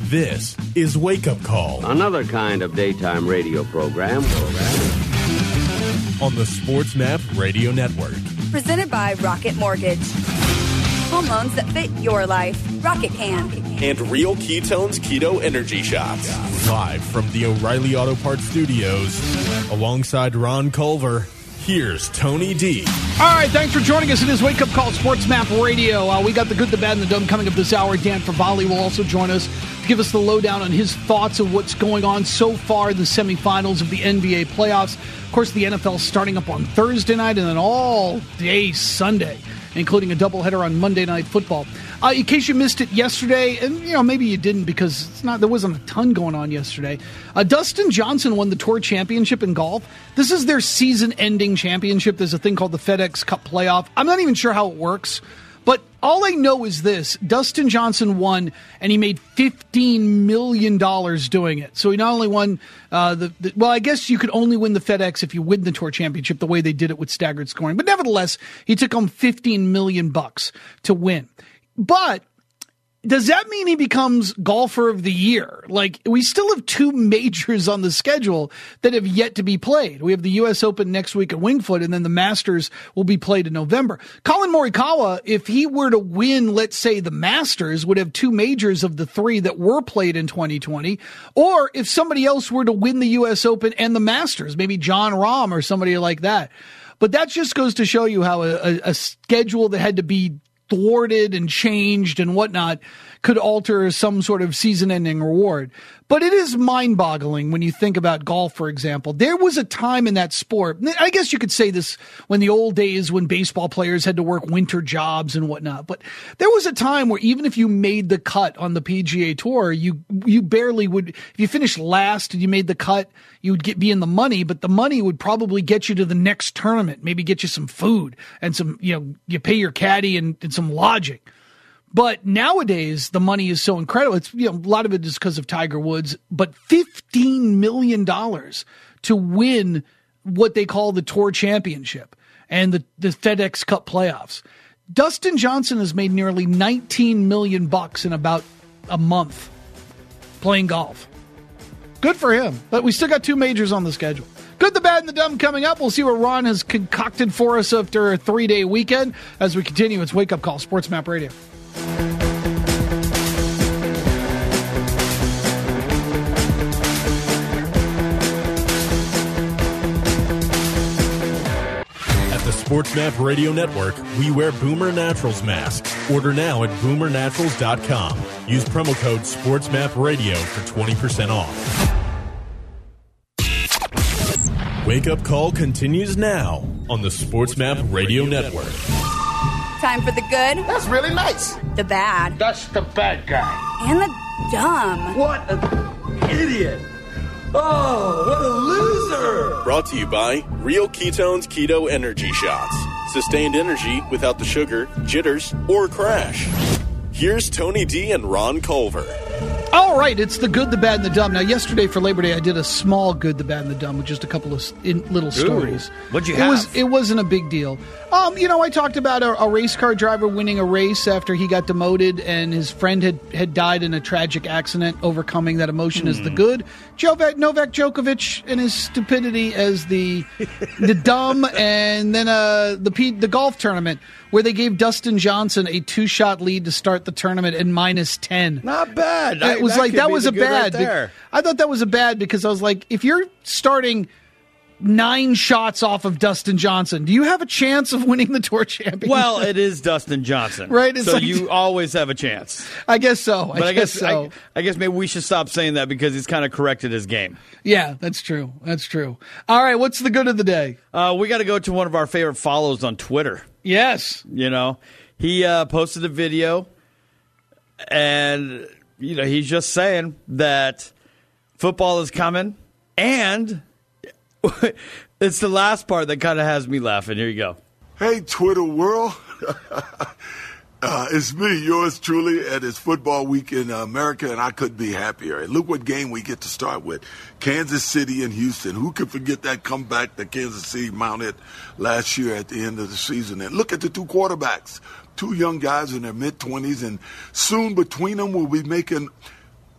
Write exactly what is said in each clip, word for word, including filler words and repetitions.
This is Wake Up Call. Another kind of daytime radio program. On the Sports Map Radio Network. Presented by Rocket Mortgage. Home loans that fit your life. Rocket can. And Real Ketones Keto Energy Shots. Live from the O'Reilly Auto Parts Studios. Alongside Ron Culver, here's Tony D. All right, thanks for joining us. It is Wake Up Call Sports Map Radio. Uh, we got the good, the bad, and the dumb coming up this hour. Dan Favali will also join us to give us the lowdown on his thoughts of what's going on so far in the semifinals of the N B A playoffs. Of course, the N F L starting up on Thursday night and then all day Sunday, including a doubleheader on Monday Night Football. Uh, in case you missed it yesterday, and you know maybe you didn't because it's not there wasn't a ton going on yesterday. Uh, Dustin Johnson won the Tour Championship in golf. This is their season-ending championship. There's a thing called the FedEx Cup Playoff. I'm not even sure how it works, but all I know is this: Dustin Johnson won, and he made fifteen million dollars doing it. So he not only won uh, the, the well, I guess you could only win the FedEx if you win the Tour Championship, the way they did it with staggered scoring. But nevertheless, he took home fifteen million bucks to win. But does that mean he becomes golfer of the year? Like, we still have two majors on the schedule that have yet to be played. We have the U S Open next week at Winged Foot, and then the Masters will be played in November. Colin Morikawa, if he were to win, let's say, the Masters, would have two majors of the three that were played in twenty twenty. Or if somebody else were to win the U S Open and the Masters, maybe John Rahm or somebody like that. But that just goes to show you how a, a, a schedule that had to be thwarted and changed and whatnot could alter some sort of season-ending reward. But it is mind-boggling when you think about golf, for example. There was a time in that sport, I guess you could say this when the old days when baseball players had to work winter jobs and whatnot, but there was a time where even if you made the cut on the P G A Tour, you you barely would, if you finished last and you made the cut, you would get be in the money, but the money would probably get you to the next tournament, maybe get you some food and some, you know, you pay your caddy and, and some lodging. But nowadays, the money is so incredible. It's, you know, a lot of it is because of Tiger Woods, but fifteen million dollars to win what they call the Tour Championship and the, the FedEx Cup playoffs. Dustin Johnson has made nearly nineteen million bucks in about a month playing golf. Good for him. But we still got two majors on the schedule. Good, the bad, and the dumb coming up. We'll see what Ron has concocted for us after a three-day weekend as we continue. It's Wake Up Call, Sports Map Radio. At the Sports Map Radio Network, we wear Boomer Naturals masks. Order now at boomer naturals dot com. Use promo code SportsMapRadio for twenty percent off. Wake Up Call continues now on the Sports Map Radio Network. Time for the good. That's really nice. The bad. That's the bad guy. And the dumb. What an idiot. Oh, what a loser. Brought to you by Real Ketones Keto Energy Shots. Sustained energy without the sugar, jitters, or crash. Here's Tony D and Ron Culver. All right, it's the good, the bad, and the dumb. Now, yesterday for Labor Day, I did a small good, the bad, and the dumb with just a couple of in, little stories. Ooh, what'd you it have? Was, it wasn't a big deal. Um, you know, I talked about a, a race car driver winning a race after he got demoted and his friend had, had died in a tragic accident. Overcoming that emotion hmm. is the good. Novak, Novak Djokovic and his stupidity as the the dumb, and then uh, the P, the golf tournament where they gave Dustin Johnson a two-shot lead to start the tournament at minus ten. Not bad. It was that like, that was a bad. Right there. I thought that was a bad because I was like, if you're starting nine shots off of Dustin Johnson, do you have a chance of winning the Tour Championship? Well, it is Dustin Johnson. Right? It's so like, you always have a chance. I guess so. I but I guess, guess, so. I, I guess maybe we should stop saying that because he's kind of corrected his game. Yeah, that's true. That's true. All right, what's the good of the day? Uh, we got to go to one of our favorite follows on Twitter. Yes. You know, he uh, posted a video, and, you know, he's just saying that football is coming, and it's the last part that kind of has me laughing. Here you go. Hey, Twitter world. uh, it's me, yours truly, and it's football week in America, and I couldn't be happier. And look what game we get to start with. Kansas City and Houston. Who could forget that comeback that Kansas City mounted last year at the end of the season? And look at the two quarterbacks, two young guys in their mid-twenties, and soon between them we'll be making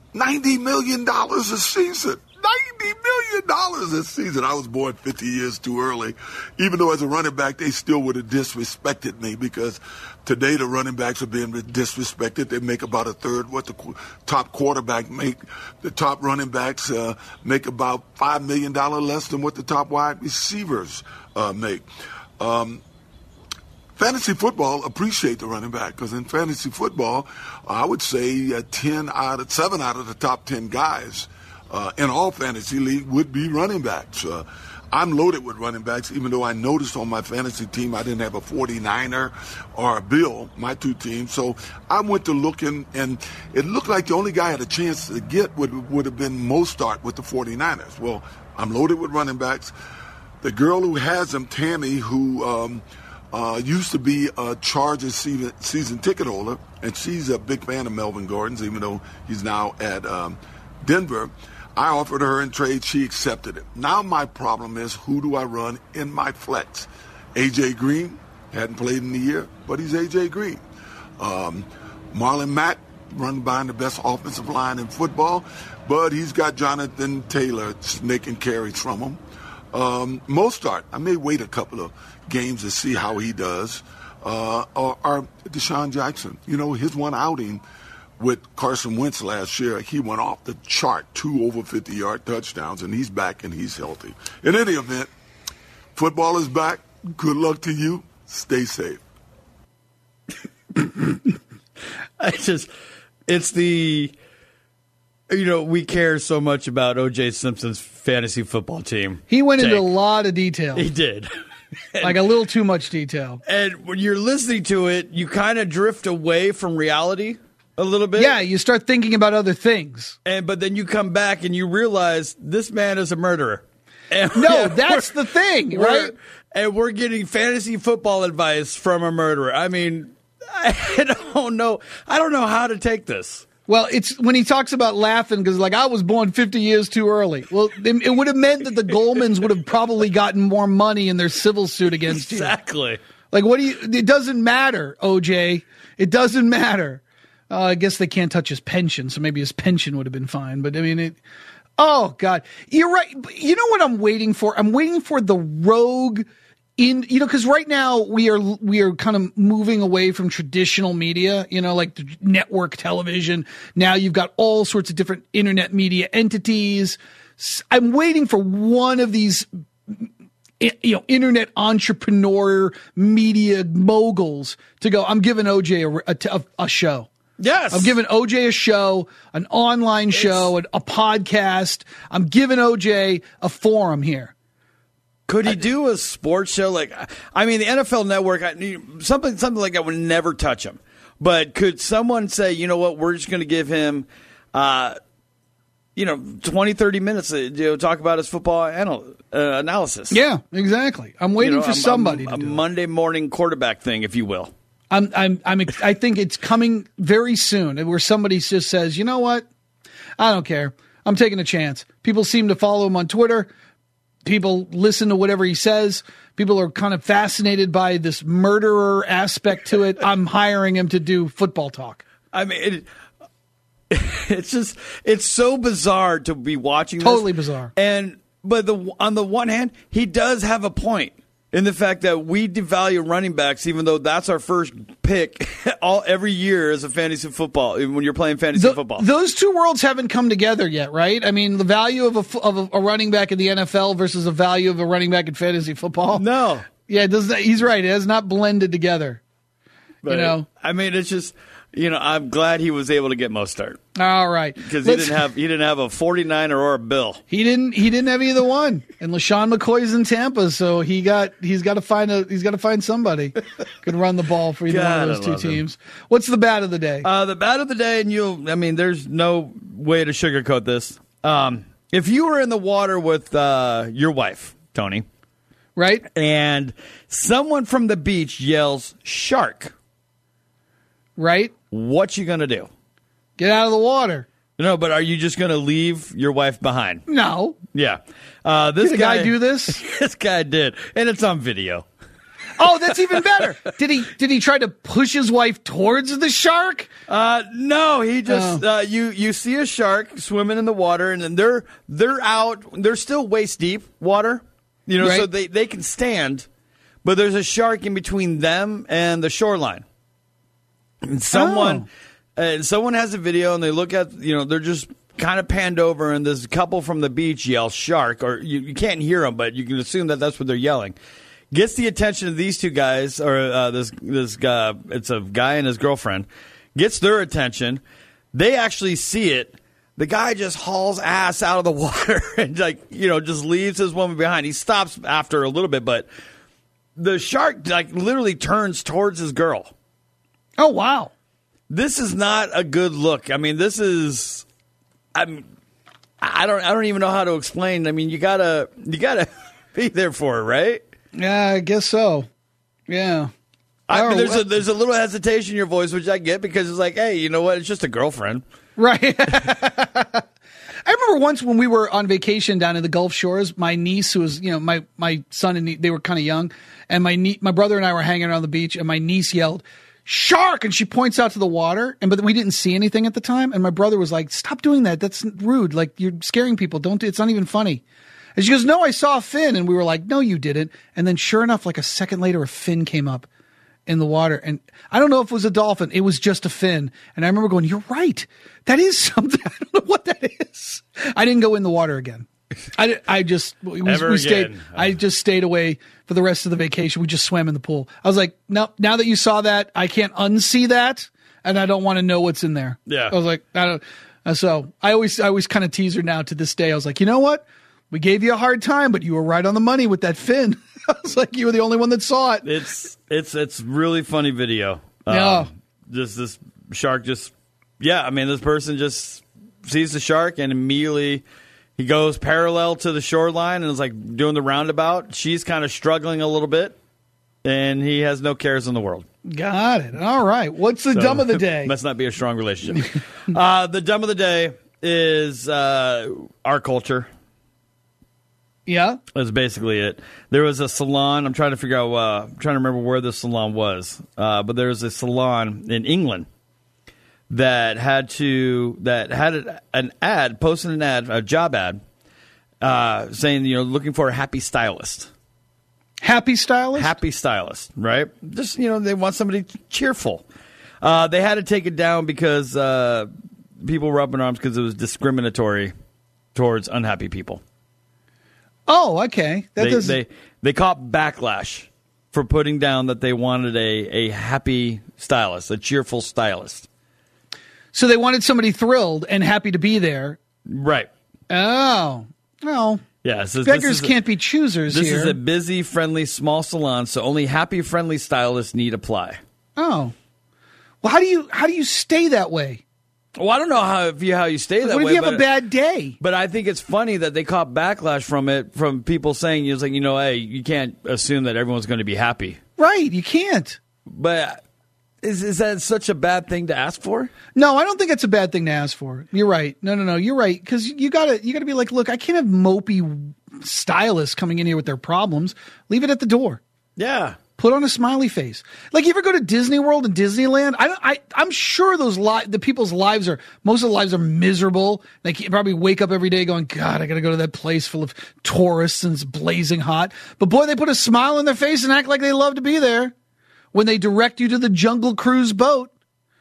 ninety million dollars a season. ninety million dollars a season. I was born fifty years too early. Even though as a running back, they still would have disrespected me because today the running backs are being disrespected. They make about a third what the qu- top quarterback make. The top running backs uh, make about five million dollars less than what the top wide receivers uh, make. Um, Fantasy football appreciate the running back because in fantasy football, I would say uh, ten out of seven out of the top ten guys uh, in all fantasy league would be running backs. Uh, I'm loaded with running backs, even though I noticed on my fantasy team I didn't have a forty-niner or a Bill, my two teams. So I went to looking, and it looked like the only guy I had a chance to get would would have been Mostert with the forty-niners. Well, I'm loaded with running backs. The girl who has them, Tammy, who um, uh, used to be a Chargers season, season ticket holder, and she's a big fan of Melvin Gordon's, even though he's now at um, Denver. I offered her in trade. She accepted it. Now my problem is, who do I run in my flex? A J. Green hadn't played in a year, but he's A J. Green. Um, Marlon Mack, run behind the best offensive line in football, but he's got Jonathan Taylor making carries from him. Um, Mostert, I may wait a couple of games to see how he does. Uh, or, or Deshaun Jackson, you know, his one outing with Carson Wentz last year, he went off the chart, two over fifty-yard touchdowns, and he's back and he's healthy. In any event, football is back. Good luck to you. Stay safe. I just, it's the, you know, we care so much about O J. Simpson's fantasy football team. He went Jake. into a lot of detail. He did. And, like a little too much detail. And when you're listening to it, you kind of drift away from reality a little bit. Yeah, you start thinking about other things. And but then you come back and you realize this man is a murderer. And no, that's the thing, right? And we're getting fantasy football advice from a murderer. I mean, I don't know. I don't know how to take this. Well, it's when he talks about laughing because, like, I was born fifty years too early. Well, it, it would have meant that the Goldmans would have probably gotten more money in their civil suit against exactly. you. Exactly. Like, what do you? It doesn't matter, O J. It doesn't matter. Uh, I guess they can't touch his pension, so maybe his pension would have been fine. But I mean, it. Oh God, you're right. You know what I'm waiting for? I'm waiting for the rogue. In, you know, because right now we are we are kind of moving away from traditional media, you know, like the network television. Now you've got all sorts of different internet media entities. I'm waiting for one of these, you know, internet entrepreneur media moguls to go, I'm giving O J a, a, a show. Yes. I'm giving O J a show, an online show, a, a podcast. I'm giving O J a forum here. Could he do a sports show? Like, I mean, the N F L Network, something something like that would never touch him. But could someone say, you know what, we're just going to give him, uh, you know, twenty, thirty minutes to you know, talk about his football anal- uh, analysis? Yeah, exactly. I'm waiting you know, for I'm, somebody I'm, to a do Monday it. morning quarterback thing, if you will. I'm, I'm, I'm, I think it's coming very soon where somebody just says, you know what, I don't care. I'm taking a chance. People seem to follow him on Twitter. People listen to whatever he says. People are kind of fascinated by this murderer aspect to it. I'm hiring him to do football talk. I mean, it, it's just, it's so bizarre to be watching this. Totally bizarre. And, but the, on the one hand, he does have a point in the fact that we devalue running backs, even though that's our first pick all every year as a fantasy football, when you're playing fantasy the, football. Those two worlds haven't come together yet, right? I mean, the value of a, of a, a running back in the N F L versus the value of a running back in fantasy football. No. Yeah, it does, he's right. It has not blended together. But, you know, I mean, it's just, you know, I'm glad he was able to get Mostert. All right, because he didn't have he didn't have a forty-niner or a Bill. He didn't he didn't have either one. And LaShawn McCoy's in Tampa, so he got he's got to find a he's got to find somebody could run the ball for either God, one of those two him. teams. What's the bat of the day? Uh, the bat of the day, and you'll I mean, there's no way to sugarcoat this. Um, if you were in the water with uh, your wife, Tony, right, and someone from the beach yells "shark," right, what you gonna do? Get out of the water. No, but are you just going to leave your wife behind? No. Yeah. Uh, this did a guy, guy do this? This guy did, and it's on video. Oh, that's even better. Did he did he try to push his wife towards the shark? Uh, no, he just Oh. uh, you you see a shark swimming in the water, and then they're they're out. They're still waist deep water, you know, so Right. they they can stand, but there's a shark in between them and the shoreline. And someone uh, someone has a video, and they look at, you know, they're just kind of panned over, and this couple from the beach yells "shark," or you, you can't hear them, but you can assume that that's what they're yelling. Gets the attention of these two guys, or uh, this this guy. It's a guy and his girlfriend. Gets their attention. They actually see it. The guy just hauls ass out of the water and, like, you know, just leaves his woman behind. He stops after a little bit, but the shark, like, literally turns towards his girl. Oh, wow. This is not a good look. I mean, this is. I mean, I don't. I don't even know how to explain. I mean, you gotta. You gotta be there for it, right? Yeah, I guess so. Yeah. I mean, Oh, there's well- a there's a little hesitation in your voice, which I get, because it's like, hey, you know what? It's just a girlfriend. Right. I remember once when we were on vacation down in the Gulf Shores, my niece, who was, you know, my, my son and nie- they were kind of young, and my nie- my brother and I were hanging around the beach, and my niece yelled, "Shark!" And she points out to the water, and but we didn't see anything at the time, and my brother was like, "Stop doing that. That's rude. Like, you're scaring people. Don't do it's not even funny." And she goes, "No, I saw a fin." And we were like, "No, you didn't." And then sure enough, like a second later, a fin came up in the water. And I don't know if it was a dolphin. It was just a fin. And I remember going, "You're right. That is something." I don't know what that is. I didn't go in the water again. I, I just, we, Ever we stayed, again. I just stayed away for the rest of the vacation. We just swam in the pool. I was like, no, now that you saw that, I can't unsee that. And I don't want to know what's in there. Yeah. I was like, I don't, uh, so I always, I always kind of tease her now to this day. I was like, you know what? We gave you a hard time, but you were right on the money with that fin. I was like, you were the only one that saw it. It's it's it's really funny video. Yeah. Um, just this shark just yeah, I mean, this person just sees the shark and immediately he goes parallel to the shoreline and is like doing the roundabout. She's kind of struggling a little bit, and he has no cares in the world. Got it. All right. What's the So, dumb of the day? Must not be a strong relationship. uh, the dumb of the day is uh, our culture. Yeah. That's basically it. There was a salon. I'm trying to figure out. Uh, I'm trying to remember where the salon was. Uh, but there was a salon in England that had to that had an ad, posted an ad, a job ad, uh, saying, you know, looking for a happy stylist. Happy stylist? Happy stylist, right? Just, you know, they want somebody cheerful. Uh, they had to take it down because uh, people were up in arms because it was discriminatory towards unhappy people. Oh, okay. That They, does they they caught backlash for putting down that they wanted a, a happy stylist, a cheerful stylist. So they wanted somebody thrilled and happy to be there. Right. Oh. Well, Yeah. So beggars this is a- can't be choosers This here. is a busy, friendly, small salon, so only happy, friendly stylists need apply. Oh. Well, how do you how do you stay that way? Well, I don't know how if you how you stay that What if way. you have but, a bad day? But I think it's funny that they caught backlash from it, from people saying, it's like, you know, hey, you can't assume that everyone's going to be happy. Right, you can't. But is is that such a bad thing to ask for? No, I don't think it's a bad thing to ask for. You're right. No, no, no. You're right, because you gotta you gotta be like, look, I can't have mopey stylists coming in here with their problems. Leave it at the door. Yeah. Put on a smiley face. Like, you ever go to Disney World and Disneyland? I, don't- I, I'm sure those li- the people's lives are, most of the lives are miserable. They can't- probably wake up every day going, God, I got to go to that place full of tourists and it's blazing hot. But boy, they put a smile on their face and act like they love to be there when they direct you to the Jungle Cruise boat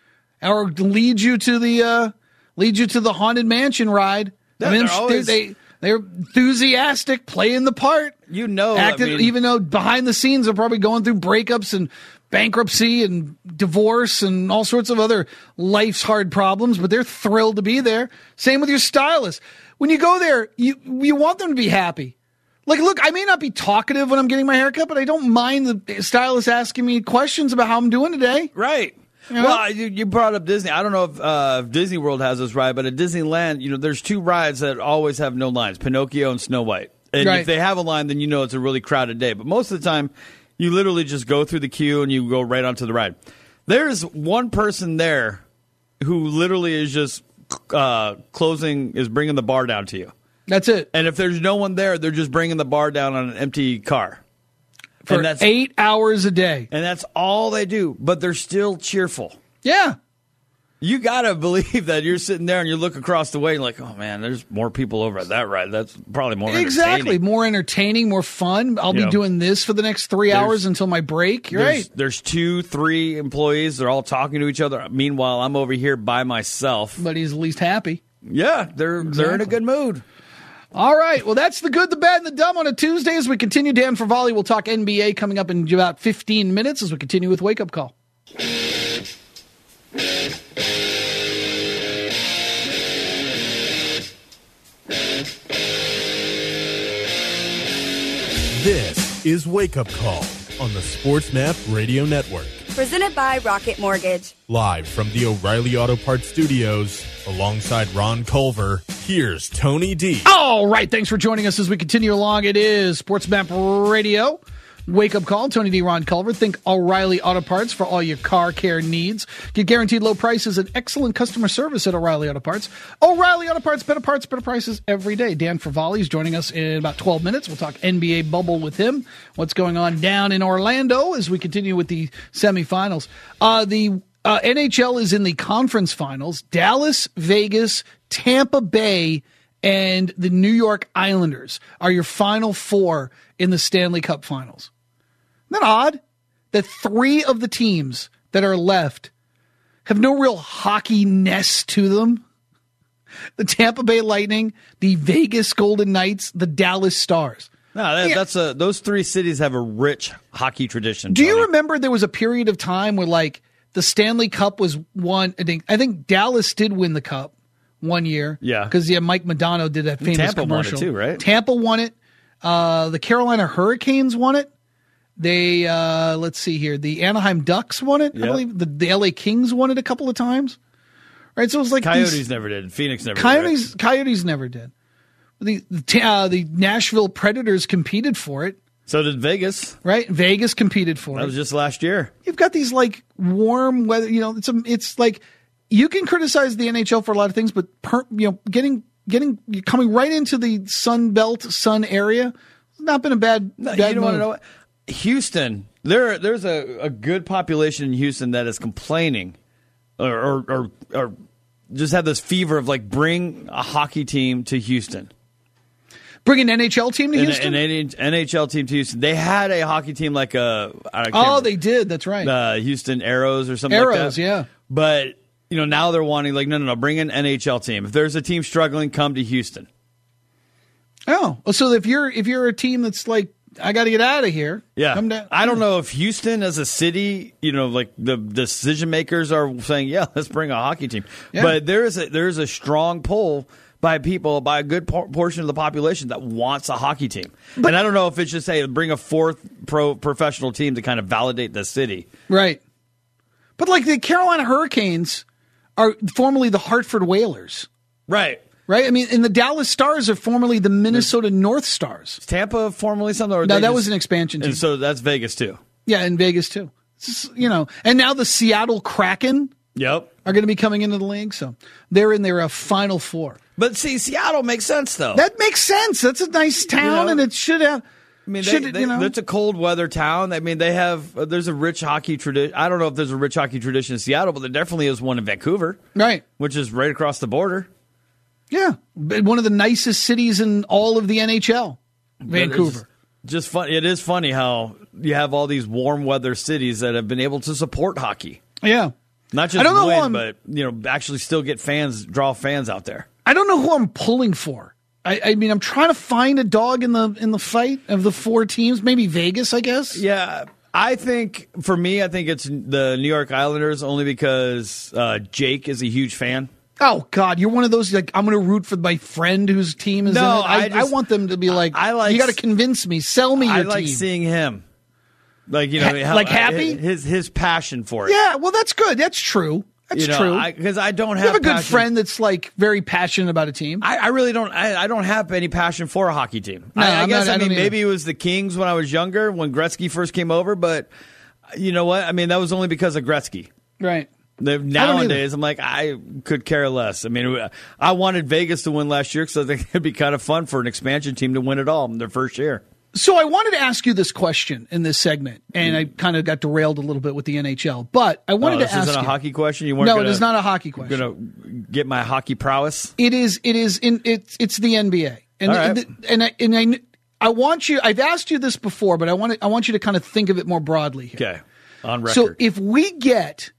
or lead you to the, uh, lead you to the Haunted Mansion ride. Yeah, I mean, they're always- they, they, they're enthusiastic, playing the part. You know, Acted, I mean, even though behind the scenes they're probably going through breakups and bankruptcy and divorce and all sorts of other life's hard problems, but they're thrilled to be there. Same with your stylist. When you go there, you you want them to be happy. Like, look, I may not be talkative when I'm getting my haircut, but I don't mind the stylist asking me questions about how I'm doing today. right. Yeah. Well, you, you brought up Disney. I don't know if, uh, if Disney World has this ride, but at Disneyland, you know, there's two rides that always have no lines: Pinocchio and Snow White. And Right. if they have a line, then you know it's a really crowded day. But most of the time, you literally just go through the queue and you go right onto the ride. There's one person there who literally is just uh, closing, is bringing the bar down to you. That's it. And if there's no one there, they're just bringing the bar down on an empty car. For and that's, eight hours a day. And that's all they do, but they're still cheerful. Yeah. You got to believe that you're sitting there and you look across the way and like, oh, man, there's more people over at that ride. That's probably more Exactly. entertaining. More entertaining, more fun. I'll You be know, doing this for the next three hours until my break. You're there's, right. There's two, three employees. They're all talking to each other. Meanwhile, I'm over here by myself. But he's at least happy. Yeah, they're Exactly. they're in a good mood. All right. Well, that's the good, the bad, and the dumb on a Tuesday. As we continue, Dan Favale will talk N B A coming up in about fifteen minutes as we continue with Wake Up Call. This is Wake Up Call on the SportsMap Radio Network. Presented by Rocket Mortgage. Live from the O'Reilly Auto Parts Studios, alongside Ron Culver, here's Tony D. All right. Thanks for joining us as we continue along. It is SportsMap Radio. Wake Up Call, Tony D. Ron Culver. Think O'Reilly Auto Parts for all your car care needs. Get guaranteed low prices and excellent customer service at O'Reilly Auto Parts. O'Reilly Auto Parts, better parts, better prices every day. Dan Favale is joining us in about twelve minutes. We'll talk N B A bubble with him. What's going on down in Orlando as we continue with the semifinals. Uh, the uh, N H L is in the conference finals. Dallas, Vegas, Tampa Bay, and the New York Islanders are your final four in the Stanley Cup Finals. Isn't that odd that three of the teams that are left have no real hockey-ness to them? The Tampa Bay Lightning, the Vegas Golden Knights, the Dallas Stars. No, that, Yeah. that's a those three cities have a rich hockey tradition. Do you Tony. remember there was a period of time where, like, the Stanley Cup was won? I think, I think Dallas did win the cup one year. Yeah. Because, yeah, Mike Modano did that famous Tampa won it commercial. too, right? Tampa won it. Uh, the Carolina Hurricanes won it. They, uh, let's see here, the Anaheim Ducks won it, I Yep. believe. The, the L A Kings won it a couple of times. Right, so it was like Coyotes these, never did. Phoenix never Coyotes, did. Coyotes never did. The the, uh, the Nashville Predators competed for it, So did Vegas. right? Vegas competed for That it. was just last year. You've got these like warm weather, you know, it's a, it's like you can criticize the N H L for a lot of things, but per, you know, getting getting coming right into the Sun Belt, Sun area, has not been a bad No, bad you don't want to move. know what? Houston. There, there's a, a good population in Houston that is complaining, or, or, or, or just have this fever of like bring a hockey team to Houston. Bring an N H L team to An, Houston? an N H L team to Houston. They had a hockey team like a I can't Oh, remember, they did. That's right. uh, Houston Arrows or something like that. Arrows, yeah. But you know now they're wanting like no no no bring an N H L team. If there's a team struggling, come to Houston. Oh, so if you're if you're a team that's like, I got to get out of here. Yeah, come down. I don't know if Houston as a city, you know, like the decision makers are saying, yeah, let's bring a hockey team. Yeah. But there is a there is a strong pull by people, by a good por- portion of the population that wants a hockey team. And I don't know if it's just hey, bring a fourth pro professional team to kind of validate the city. Right. But like the Carolina Hurricanes are formerly the Hartford Whalers, Right. right? I mean, and the Dallas Stars are formerly the Minnesota North Stars. Is Tampa formerly something? Or No, they that just- was an expansion team. And so that's Vegas too. Yeah, in Vegas too. It's just, you know, and now the Seattle Kraken Yep. are going to be coming into the league, so they're in their uh, Final Four. But see, Seattle makes sense though. That makes sense. That's a nice town, know, and it should have. I mean, they, should, they, you know, it's a cold weather town. I mean, they have uh, there's a rich hockey tradition. I don't know if there's a rich hockey tradition in Seattle, but there definitely is one in Vancouver, right? which is right across the border. Yeah, but one of the nicest cities in all of the N H L, Vancouver. It's just fun. It is funny how you have all these warm weather cities that have been able to support hockey, Yeah, not just I don't know who win, I'm- but you know, actually still get fans, draw fans out there. I don't know who I'm pulling for. I, I mean, I'm trying to find a dog in the in the fight of the four teams. Maybe Vegas, I guess. Yeah, I think for me, I think it's the New York Islanders only because uh, Jake is a huge fan. Oh God, you're one of those like I'm going to root for my friend whose team is No, in it. I, I I, just- want them to be like, I like- you got to convince me, sell me your I like team. seeing him, like you know, Ha- how- like happy? his his passion for it. Yeah, well, that's good. That's true. That's you know, true. because I, I don't you have have a good passion. friend that's like very passionate about a team. I, I really don't. I, I don't have any passion for a hockey team. No, I, I I'm guess not- I I mean don't either. maybe it was the Kings when I was younger when Gretzky first came over, but you know what? I mean that was only because of Gretzky. Right. The- Nowadays, I'm like I could care less. I mean, I wanted Vegas to win last year because I think it'd be kind of fun for an expansion team to win it all in their first year. So I wanted to ask you this question in this segment, and I kind of got derailed a little bit with the N H L. But I wanted oh, to this ask isn't you. a hockey question. You weren't no, gonna, it is not a hockey question. Going to get my hockey prowess. It is. It is. In it's it's the N B A, and All right. and, and I and I I want you. I've asked you this before, but I want to, I want you to kind of think of it more broadly here. Okay, on record. So if we get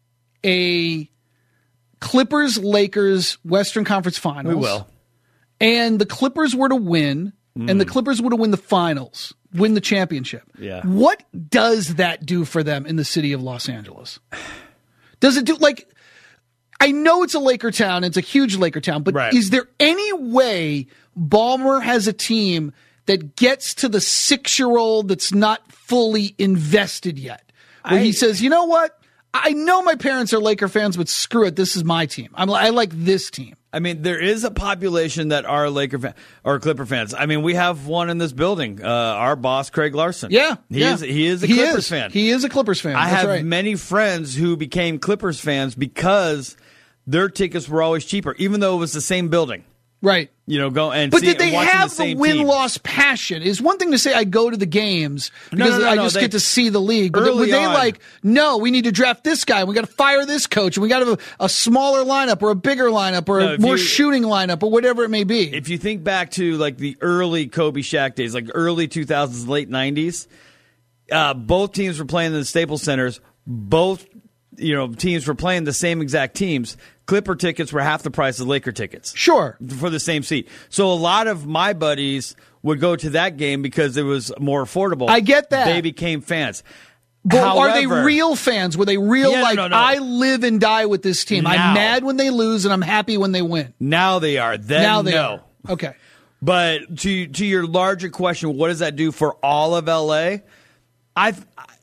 a Clippers Lakers Western Conference Finals, we will, and the Clippers were to win, mm. and the Clippers were to win the finals. Win the championship. Yeah. What does that do for them in the city of Los Angeles? Does it do like I know it's a Laker town, it's a huge Laker town, but right. is there any way Ballmer has a team that gets to the six-year-old that's not fully invested yet? Where I, he says, "You know what? I know my parents are Laker fans, but screw it, this is my team. I'm I like this team." I mean, there is a population that are Laker fan, or Clipper fans. I mean, we have one in this building. Uh, our boss, Craig Larson. Yeah, he yeah. is. He is a he Clippers is. fan. He is a Clippers fan. I That's have right. many friends who became Clippers fans because their tickets were always cheaper, even though it was the same building. Right. You know, go and but see, did they have the, the win-loss passion? Is one thing to say I go to the games because no, no, no, I no, just they, get to see the league. But early were they on, like, no, we need to draft this guy, we got to fire this coach, and we got to have a, a smaller lineup or a bigger lineup or no, a more you, shooting lineup or whatever it may be? If you think back to like the early Kobe Shaq days, like early two thousands, late nineties, uh, both teams were playing in the Staples Centers. Both you know teams were playing the same exact teams. Clipper tickets were half the price of Laker tickets. Sure. For the same seat. So a lot of my buddies would go to that game because it was more affordable. I get that. They became fans. But However, are they real fans? Were they real yeah, like, no, no, no. I live and die with this team. Now. I'm mad when they lose and I'm happy when they win. Now they are. Then now they no. are. Okay. But to to your larger question, what does that do for all of L A? I've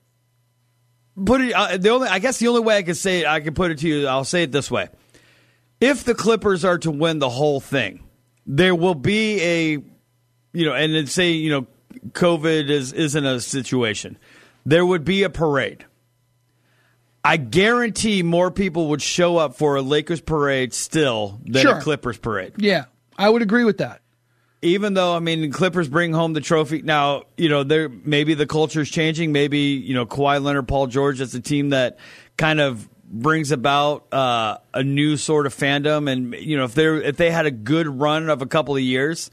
put it uh, the only I guess the only way I can say it, I can put it to you, I'll say it this way. If the Clippers are to win the whole thing, there will be a, you know, and then say, you know, COVID is, isn't a situation. There would be a parade. I guarantee more people would show up for a Lakers parade still than sure. a Clippers parade. Yeah, I would agree with that. Even though, I mean, the Clippers bring home the trophy. Now, you know, there maybe the culture is changing. Maybe, you know, Kawhi Leonard, Paul George, that's a team that kind of brings about uh, a new sort of fandom, and you know if they if they had a good run of a couple of years,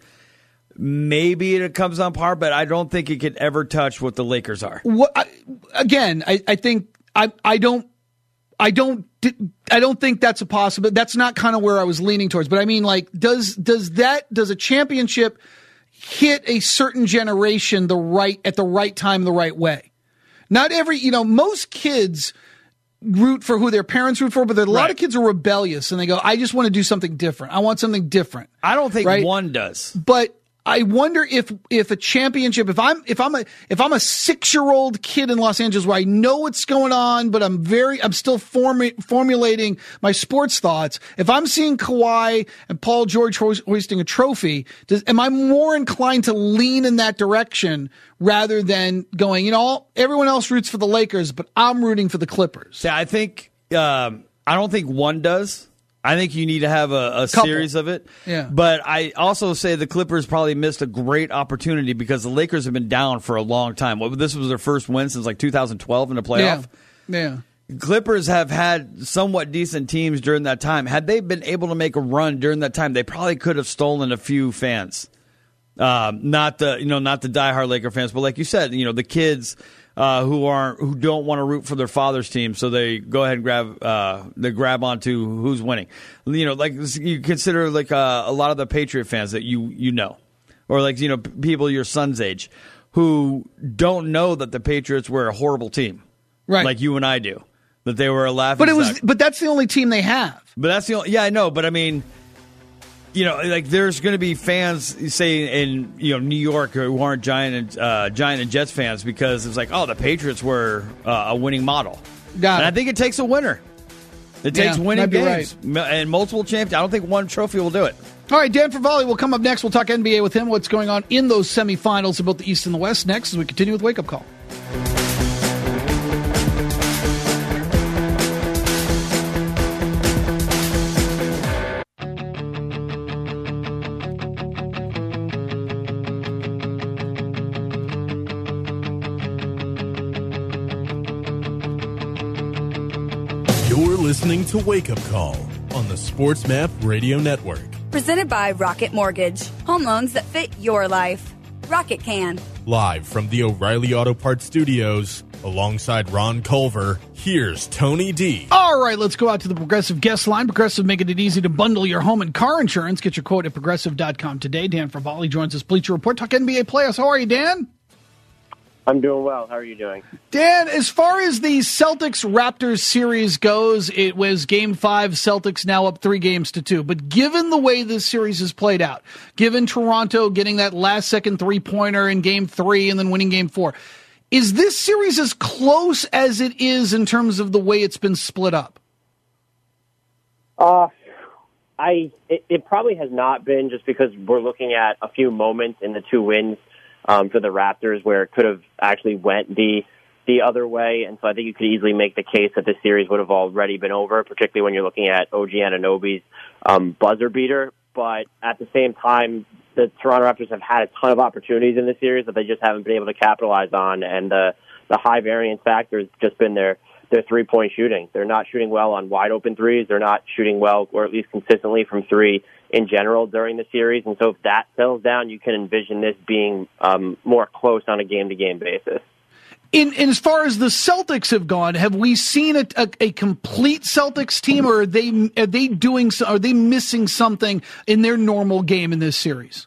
maybe it comes on par. But I don't think it could ever touch what the Lakers are. What, I, again, I, I think I I don't I don't I don't think that's a possibility. That's not kind of where I was leaning towards. But I mean, like, does does that does a championship hit a certain generation the right at the right time the right way? Not every you know most kids root for who their parents root for, but there are a lot right. of kids are rebellious and they go, I just want to do something different. I want something different. I don't think right? one does. But I wonder if if a championship, if I'm if I'm a if I'm a six year old kid in Los Angeles where I know what's going on, but I'm very I'm still form- formulating my sports thoughts. If I'm seeing Kawhi and Paul George ho- hoisting a trophy, does, am I more inclined to lean in that direction rather than going, you know, everyone else roots for the Lakers, but I'm rooting for the Clippers? Yeah, I think um, I don't think one does. I think you need to have a, a series of it. Yeah. But I also say the Clippers probably missed a great opportunity because the Lakers have been down for a long time. Well, this was their first win since like two thousand twelve in the playoff. Yeah. yeah. Clippers have had somewhat decent teams during that time. Had they been able to make a run during that time, they probably could have stolen a few fans. Um, not the you know not the diehard Laker fans, but like you said, you know the kids uh, who aren't who don't want to root for their father's team, so they go ahead and grab uh, they grab onto who's winning. You know, like you consider like uh, a lot of the Patriot fans that you you know, or like you know people your son's age who don't know that the Patriots were a horrible team, right? Like you and I do, that they were a laughing. But it was, stock. but that's the only team they have. But that's the only, yeah I know, but I mean. You know, like there's going to be fans, say in you know New York, who aren't Giant and uh, Giant and Jets fans because it's like, oh, the Patriots were uh, a winning model. Got and it. I think it takes a winner. It takes Yeah, winning might be games and multiple champions. I don't think one trophy will do it. All right, Dan Favale will come up next. We'll talk N B A with him. What's going on in those semifinals of both the East and the West next as we continue with Wake Up Call. listening to Wake Up Call on the Sports Map Radio Network. Presented by Rocket Mortgage. Home loans that fit your life. Rocket can. Live from the O'Reilly Auto Parts Studios, alongside Ron Culver, here's Tony D. All right, let's go out to the Progressive guest line. Progressive making it easy to bundle your home and car insurance. Get your quote at progressive dot com today. Dan Favali joins us. Bleacher Report. Talk N B A playoffs. How are you, Dan? I'm doing well. How are you doing? Dan, as far as the Celtics-Raptors series goes, it was Game five, Celtics now up three games to two. But given the way this series has played out, given Toronto getting that last-second three-pointer in Game three and then winning Game four, is this series as close as it is in terms of the way it's been split up? Uh, I it, it probably has not been, just because we're looking at a few moments in the two wins Um, for the Raptors where it could have actually went the the other way. And so I think you could easily make the case that this series would have already been over, particularly when you're looking at O G Anunoby's um, buzzer beater. But at the same time, the Toronto Raptors have had a ton of opportunities in this series that they just haven't been able to capitalize on. And the, the high variance factor has just been their, their three-point shooting. They're not shooting well on wide-open threes. They're not shooting well, or at least consistently, from three in general during the series. And so if that settles down, you can envision this being um, more close on a game-to-game basis. In, in as far as the Celtics have gone, have we seen a, a, a complete Celtics team, or are they are they doing are they missing something in their normal game in this series?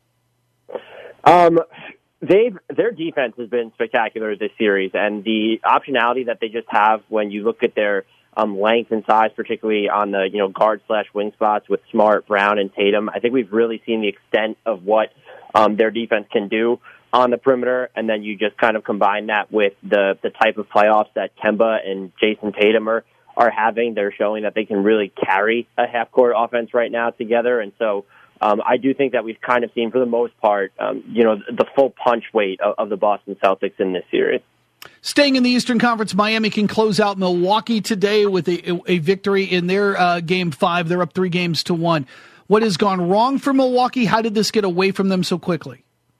Um, they've their defense has been spectacular this series, and the optionality that they just have when you look at their Um, length and size, particularly on the you know guard slash wing spots with Smart, Brown, and Tatum. I think we've really seen the extent of what um, their defense can do on the perimeter, and then you just kind of combine that with the the type of playoffs that Kemba and Jason Tatum are, are having. They're showing that they can really carry a half-court offense right now together, and so um, I do think that we've kind of seen, for the most part, um, you know, the full punch weight of, of the Boston Celtics in this series. Staying in the Eastern Conference, Miami can close out Milwaukee today with a, a victory in their uh, Game five. They're up three games to one. What has gone wrong for Milwaukee? How did this get away from them so quickly?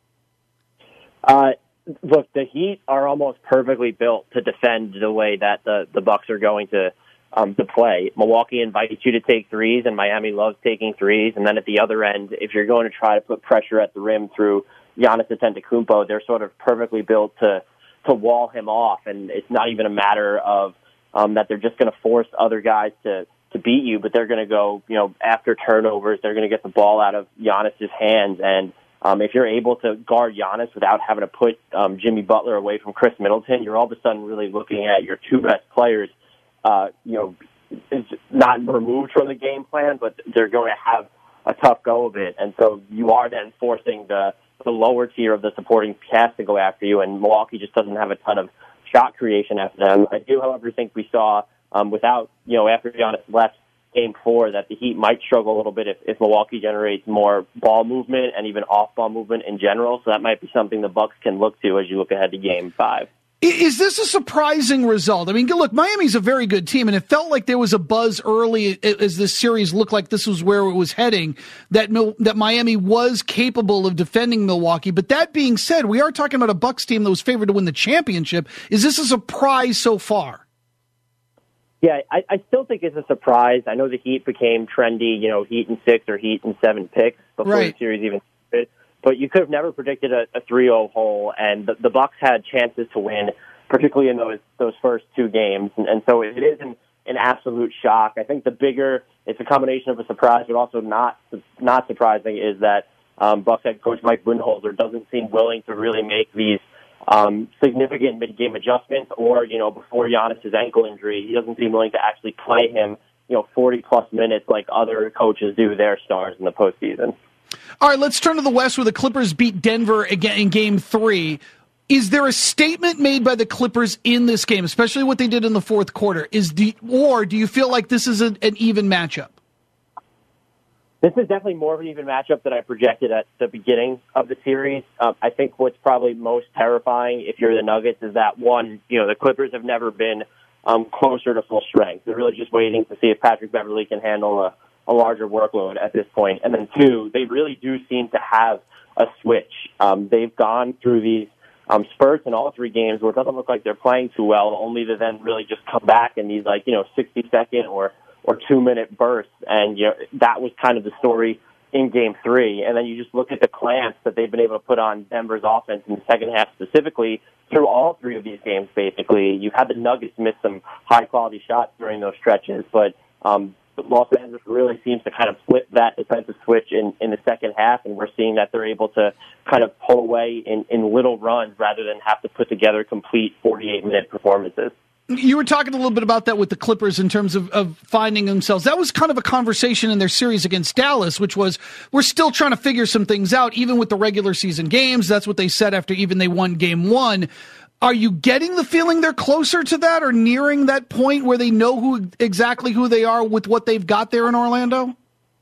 Uh, look, the Heat are almost perfectly built to defend the way that the, the Bucks are going to um, to play. Milwaukee invites you to take threes, and Miami loves taking threes. And then at the other end, if you're going to try to put pressure at the rim through Giannis Antetokounmpo, they're sort of perfectly built to to wall him off, and it's not even a matter of um, that they're just going to force other guys to, to beat you, but they're going to go, you know, after turnovers, they're going to get the ball out of Giannis's hands, and um, if you're able to guard Giannis without having to put um, Jimmy Butler away from Chris Middleton, you're all of a sudden really looking at your two best players, uh, you know, not removed from the game plan, but they're going to have a tough go of it, and so you are then forcing the the lower tier of the supporting cast to go after you, and Milwaukee just doesn't have a ton of shot creation after them. I do, however, think we saw um, without, you know, after Giannis left Game four, that the Heat might struggle a little bit if, if Milwaukee generates more ball movement and even off-ball movement in general, so that might be something the Bucks can look to as you look ahead to Game five. Is this a surprising result? I mean, look, Miami's a very good team, and it felt like there was a buzz early as this series looked like this was where it was heading, that that Miami was capable of defending Milwaukee. But that being said, we are talking about a Bucks team that was favored to win the championship. Is this a surprise so far? Yeah, I, I still think it's a surprise. I know the Heat became trendy, you know, Heat and six or Heat and seven picks before right. the series even started. But you could have never predicted a, a three oh hole, and the, the Bucks had chances to win, particularly in those those first two games. And, and so it is an, an absolute shock. I think the bigger, it's a combination of a surprise, but also not not surprising, is that um, Bucks head coach Mike Budenholzer doesn't seem willing to really make these um, significant mid-game adjustments, or, you know, before Giannis's ankle injury, he doesn't seem willing to actually play him, you know, forty-plus minutes like other coaches do their stars in the postseason. All right, let's turn to the West, where the Clippers beat Denver again in Game three. Is there a statement made by the Clippers in this game, especially what they did in the fourth quarter? Is the or do you feel like this is a, an even matchup? This is definitely more of an even matchup than I projected at the beginning of the series. Um, I think what's probably most terrifying, if you're the Nuggets, is that, one, you know, the Clippers have never been um, closer to full strength. They're really just waiting to see if Patrick Beverley can handle a, a larger workload at this point. And then, two, they really do seem to have a switch. Um, they've gone through these um, spurts in all three games where it doesn't look like they're playing too well, only to then really just come back in these like you know sixty second or or two minute bursts, and you know that was kind of the story in Game Three. And then you just look at the clamps that they've been able to put on Denver's offense in the second half specifically through all three of these games. Basically, you had the Nuggets miss some high quality shots during those stretches, but um, Los Angeles really seems to kind of flip that defensive switch in, in the second half, and we're seeing that they're able to kind of pull away in, in little runs rather than have to put together complete forty-eight minute performances. You were talking a little bit about that with the Clippers in terms of, of finding themselves. That was kind of a conversation in their series against Dallas, which was, we're still trying to figure some things out, even with the regular season games. That's what they said after even they won game one. Are you getting the feeling they're closer to that or nearing that point where they know who exactly who they are with what they've got there in Orlando?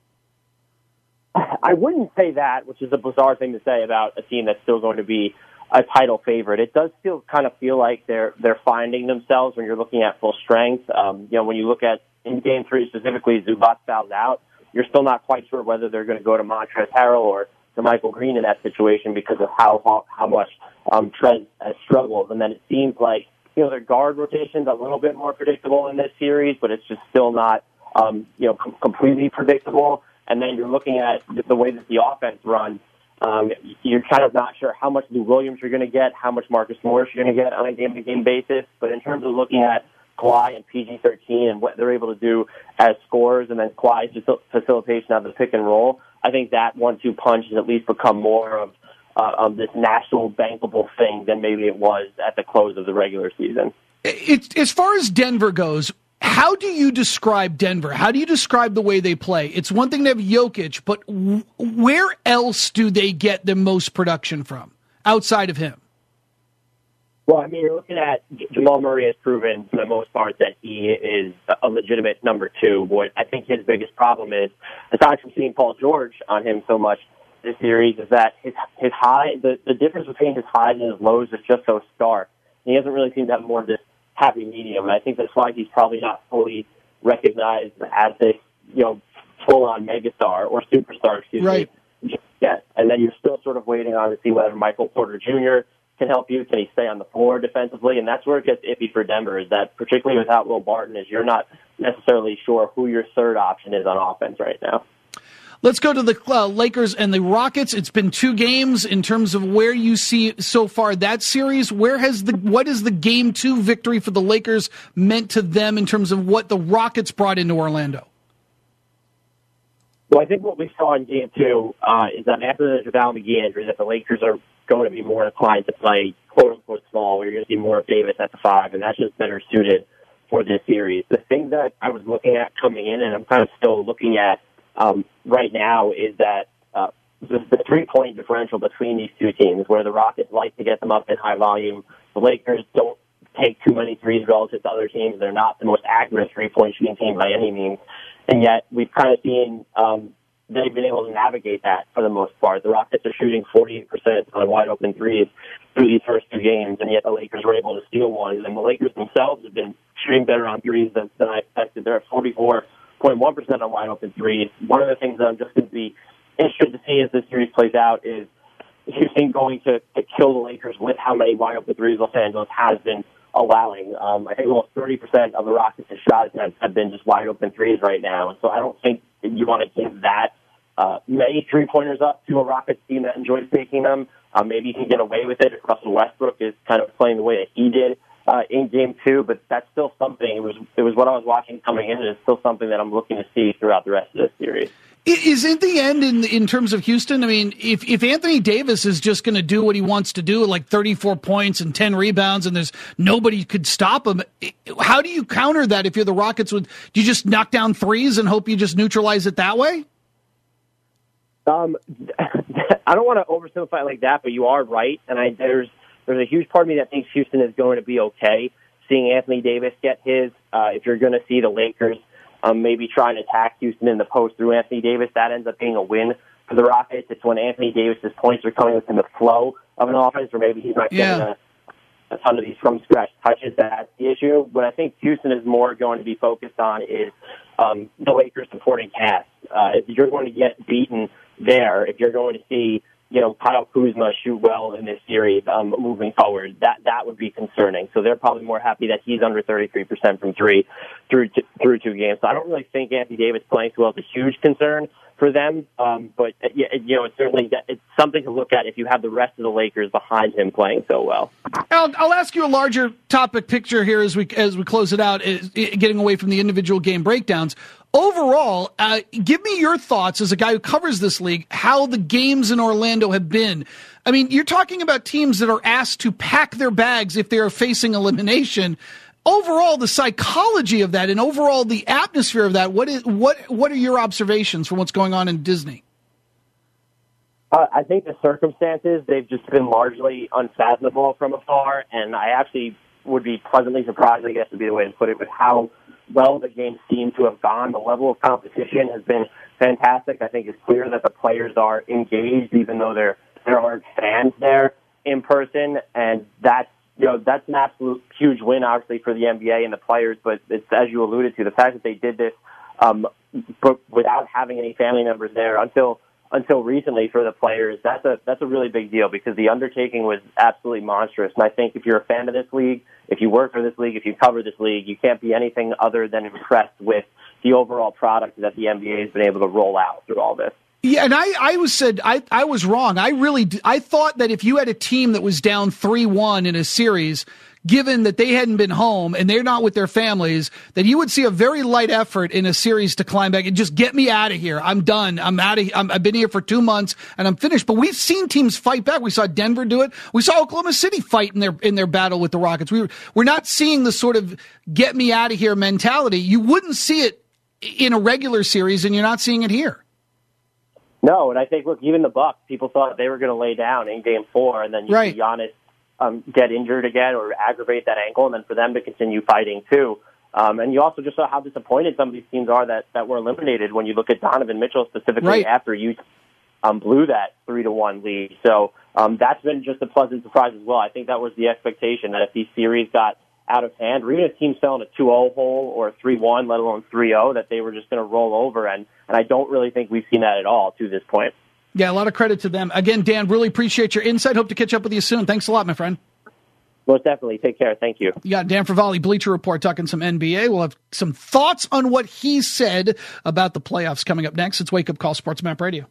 I wouldn't say that, which is a bizarre thing to say about a team that's still going to be a title favorite. It does still kind of feel like they're they're finding themselves when you're looking at full strength. Um, you know, when you look at in Game Three specifically, Zubac fouled out. You're still not quite sure whether they're going to go to Montrezl Harrell or to Michael Green in that situation because of how how much um, Trent has struggled. And then it seems like you know their guard rotation's a little bit more predictable in this series, but it's just still not um, you know com- completely predictable. And then you're looking at the way that the offense runs. Um, you're kind of not sure how much Lou Williams you're going to get, how much Marcus Morris you're going to get on a game-to-game basis. But in terms of looking at Kawhi and P G thirteen and what they're able to do as scorers and then Kawhi's facilitation of the pick and roll, I think that one two punch has at least become more of, uh, of this national bankable thing than maybe it was at the close of the regular season. It, as far as Denver goes, how do you describe Denver? How do you describe the way they play? It's one thing to have Jokic, but w- where else do they get the most production from outside of him? Well, I mean, you're looking at Jamal Murray has proven for the most part that he is a legitimate number two. What I think his biggest problem is, aside from seeing Paul George on him so much this series, is that his his high, the, the difference between his highs and his lows is just so stark. He doesn't really seem to have more of this happy medium, and I think that's why he's probably not fully recognized as this, you know, full-on megastar or superstar, excuse right. me, yet. And then you're still sort of waiting on to see whether Michael Porter Junior can help you. Can he stay on the floor defensively? And that's where it gets iffy for Denver, is that particularly without Will Barton, is you're not necessarily sure who your third option is on offense right now. Let's go to the uh, Lakers and the Rockets. It's been two games in terms of where you see so far that series. Where has the what is the game two victory for the Lakers meant to them in terms of what the Rockets brought into Orlando? Well, I think what we saw in game two uh, is that after the JaVale McGee injury, that the Lakers are going to be more inclined to play quote-unquote small, where you're going to see more of Davis at the five, and that's just better suited for this series. The thing that I was looking at coming in, and I'm kind of still looking at Um, right now, is that uh, the, the three-point differential between these two teams, where the Rockets like to get them up in high volume. The Lakers don't take too many threes relative to other teams. They're not the most accurate three-point shooting team by any means. And yet, we've kind of seen um, they've been able to navigate that for the most part. The Rockets are shooting forty-eight percent on wide-open threes through these first two games, and yet the Lakers were able to steal one. And the Lakers themselves have been shooting better on threes than, than I expected. They're at forty-four point one percent on wide open threes. One of the things that I'm just going to be interested to see as this series plays out is Houston going to, to kill the Lakers with how many wide open threes Los Angeles has been allowing. Um, I think almost thirty percent of the Rockets' shots have, have been just wide open threes right now. And so I don't think you want to give that uh, many three-pointers up to a Rockets team that enjoys taking them. Uh, maybe you can get away with it if Russell Westbrook is kind of playing the way that he did Uh, in game two, but that's still something. It was it was what I was watching coming in, and it's still something that I'm looking to see throughout the rest of this series. Is it the end in in terms of Houston? I mean, if, if Anthony Davis is just going to do what he wants to do, like thirty-four points and ten rebounds, and there's nobody could stop him, how do you counter that if you're the Rockets? Would do you just knock down threes and hope you just neutralize it that way? Um, I don't want to oversimplify it like that, but you are right, and I there's. There's a huge part of me that thinks Houston is going to be okay seeing Anthony Davis get his. Uh, if you're going to see the Lakers um, maybe trying to attack Houston in the post through Anthony Davis, that ends up being a win for the Rockets. It's when Anthony Davis's points are coming within the flow of an offense, or maybe he's not getting yeah. a, a ton of these from-scratch touches. That's the issue. What I think Houston is more going to be focused on is um, the Lakers supporting cast. Uh, if you're going to get beaten there, if you're going to see you know, Kyle Kuzma shoot well in this series um, moving forward, that that would be concerning. So they're probably more happy that he's under thirty-three percent from three through two, through two games. So I don't really think Anthony Davis playing so well is a huge concern for them. Um, but, you know, it's certainly it's something to look at if you have the rest of the Lakers behind him playing so well. I'll, I'll ask you a larger topic picture here as we as we close it out, is getting away from the individual game breakdowns. Overall, uh, give me your thoughts as a guy who covers this league, how the games in Orlando have been. I mean, you're talking about teams that are asked to pack their bags if they are facing elimination. Overall, the psychology of that and overall the atmosphere of that, what is what what are your observations from what's going on in Disney? Uh, I think the circumstances, they've just been largely unfathomable from afar, and I actually would be pleasantly surprised, I guess would be the way to put it, with how well the games seem to have gone. The level of competition has been fantastic. I think it's clear that the players are engaged, even though there there aren't fans there in person, and that's you know that's an absolute huge win, obviously, for the N B A and the players. But it's, as you alluded to, the fact that they did this um, but without having any family members there until until recently for the players, that's a that's a really big deal because the undertaking was absolutely monstrous. And I think if you're a fan of this league, if you work for this league, if you cover this league, you can't be anything other than impressed with the overall product that the N B A has been able to roll out through all this. Yeah, and I, I was said I, I was wrong. I really I thought that if you had a team that was down three one in a series, given that they hadn't been home and they're not with their families, that you would see a very light effort in a series to climb back and just get me out of here. I'm done. I'm out of. I'm, I've been here for two months and I'm finished. But we've seen teams fight back. We saw Denver do it. We saw Oklahoma City fight in their in their battle with the Rockets. We were, we're not seeing the sort of get me out of here mentality. You wouldn't see it in a regular series, and you're not seeing it here. No, and I think, look, even the Bucks, people thought they were going to lay down in Game Four, and then you right. see Giannis um, get injured again or aggravate that ankle, and then for them to continue fighting too. Um, and you also just saw how disappointed some of these teams are that, that were eliminated when you look at Donovan Mitchell specifically right. after you um, blew that three to one lead. So um, that's been just a pleasant surprise as well. I think that was the expectation that if these series got out of hand, or even if teams fell in a two oh hole or a three one, let alone three oh, that they were just going to roll over. And, and I don't really think we've seen that at all to this point. Yeah, a lot of credit to them. Again, Dan, really appreciate your insight. Hope to catch up with you soon. Thanks a lot, my friend. Most definitely. Take care. Thank you. You got Dan Favale, Bleacher Report, talking some N B A. We'll have some thoughts on what he said about the playoffs coming up next. It's Wake Up Call Sports Map Radio.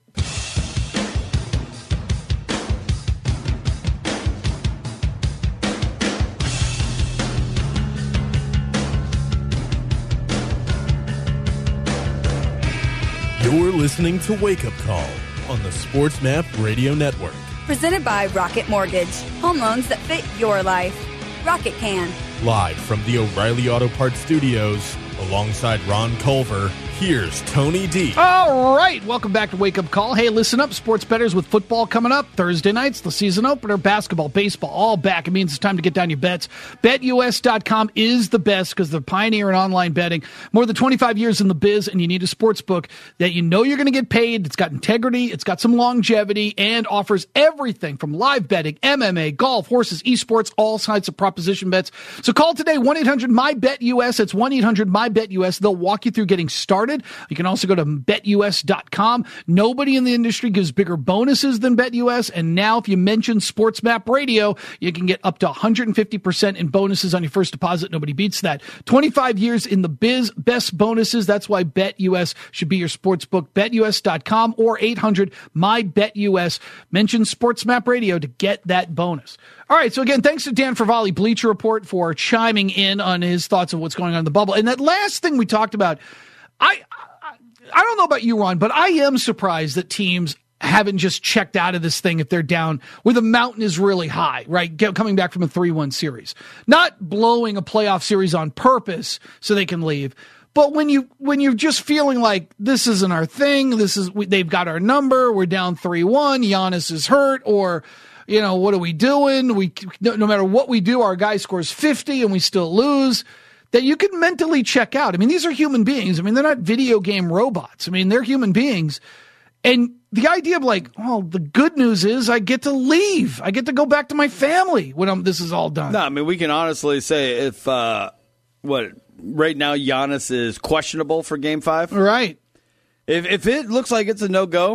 You're listening to Wake Up Call on the Sports Map Radio Network. Presented by Rocket Mortgage. Home loans that fit your life. Rocket can. Live from the O'Reilly Auto Parts Studios, alongside Ron Culver, here's Tony D. All right, welcome back to Wake Up Call. Hey, listen up, sports bettors, with football coming up. Thursday nights, the season opener, basketball, baseball, all back. It means it's time to get down your bets. Bet U S dot com is the best because they're pioneer in online betting. More than twenty-five years in the biz, and you need a sports book that you know you're going to get paid. It's got integrity, it's got some longevity, and offers everything from live betting, M M A, golf, horses, esports, all sides of proposition bets. So call today, one eight hundred my bet U S. It's one eight hundred my bet U S. They'll walk you through getting started. You can also go to bet U S dot com. Nobody in the industry gives bigger bonuses than BetUS, and now if you mention Sports Map Radio, you can get up to one hundred fifty percent in bonuses on your first deposit. Nobody beats that. twenty-five years in the biz, best bonuses. That's why BetUS should be your sports book. bet U S dot com or eight hundred my bet U S. Mention Sports Map Radio to get that bonus. All right, so again, thanks to Dan Favale, Bleacher Report, for chiming in on his thoughts of what's going on in the bubble. And that last thing we talked about, I, I I don't know about you, Ron, but I am surprised that teams haven't just checked out of this thing if they're down where the mountain is really high, right? Get, coming back from a three one series. Not blowing a playoff series on purpose so they can leave. But when you when you're just feeling like this isn't our thing, this is we, they've got our number, we're down three one, Giannis is hurt, or you know, what are we doing? We no, no matter what we do, our guy scores fifty and we still lose. That you can mentally check out. I mean, these are human beings. I mean, they're not video game robots. I mean, they're human beings. And the idea of like, oh, the good news is I get to leave. I get to go back to my family when I'm, this is all done. No, I mean, we can honestly say if, uh, what, right now Giannis is questionable for game five. Right. If if it looks like it's a no-go,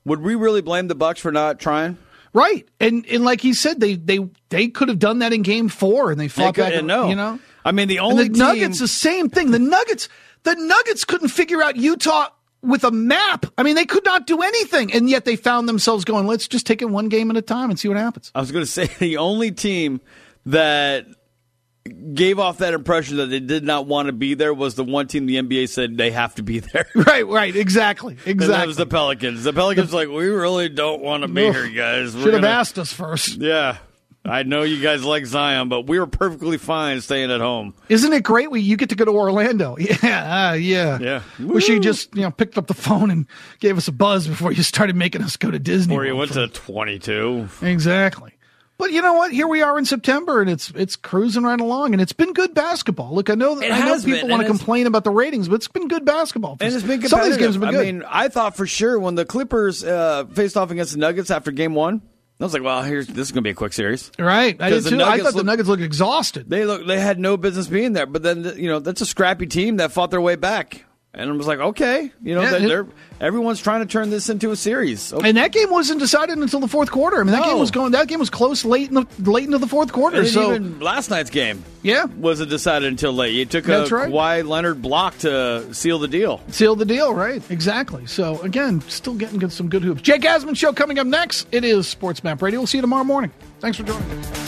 would we really blame the Bucs for not trying? Right. And and like he said, they they, they could have done that in game four, and they fought they back. And no. You know? I mean, the only and the team... Nuggets, the same thing. The Nuggets, the Nuggets couldn't figure out Utah with a map. I mean, they could not do anything, and yet they found themselves going, let's just take it one game at a time and see what happens. I was going to say, the only team that gave off that impression that they did not want to be there was the one team the N B A said they have to be there. Right, right, exactly, exactly. And that was the Pelicans. The Pelicans the, like, we really don't want to be ugh, here, guys. Should have asked us first. Yeah. I know you guys like Zion, but we were perfectly fine staying at home. Isn't it great? We, you get to go to Orlando. Yeah, uh, yeah. Yeah. Wish you just you know picked up the phone and gave us a buzz before you started making us go to Disney. Or you went for, to twenty-two. Exactly. But you know what? Here we are in September, and it's it's cruising right along, and it's been good basketball. Look, I know that, I know people want to complain about the ratings, but it's been good basketball. And it's been competitive. Some of these games have been good. I mean, I thought for sure when the Clippers uh, faced off against the Nuggets after game one, I was like, well, here's this is going to be a quick series. Right. I did too. I thought the look, Nuggets looked exhausted. They look they had no business being there, but then you know, that's a scrappy team that fought their way back. And I was like, okay, you know, yeah, they're, they're, everyone's trying to turn this into a series. Okay. And that game wasn't decided until the fourth quarter. I mean, that no. game was going. That game was close late in the late into the fourth quarter. And so even last night's game, yeah, wasn't decided until late. It took That's a right. Kawhi Leonard block to seal the deal. Seal the deal, right? Exactly. So again, still getting good, some good hoops. Jake Asman Show coming up next. It is Sports Map Radio. We'll see you tomorrow morning. Thanks for joining us.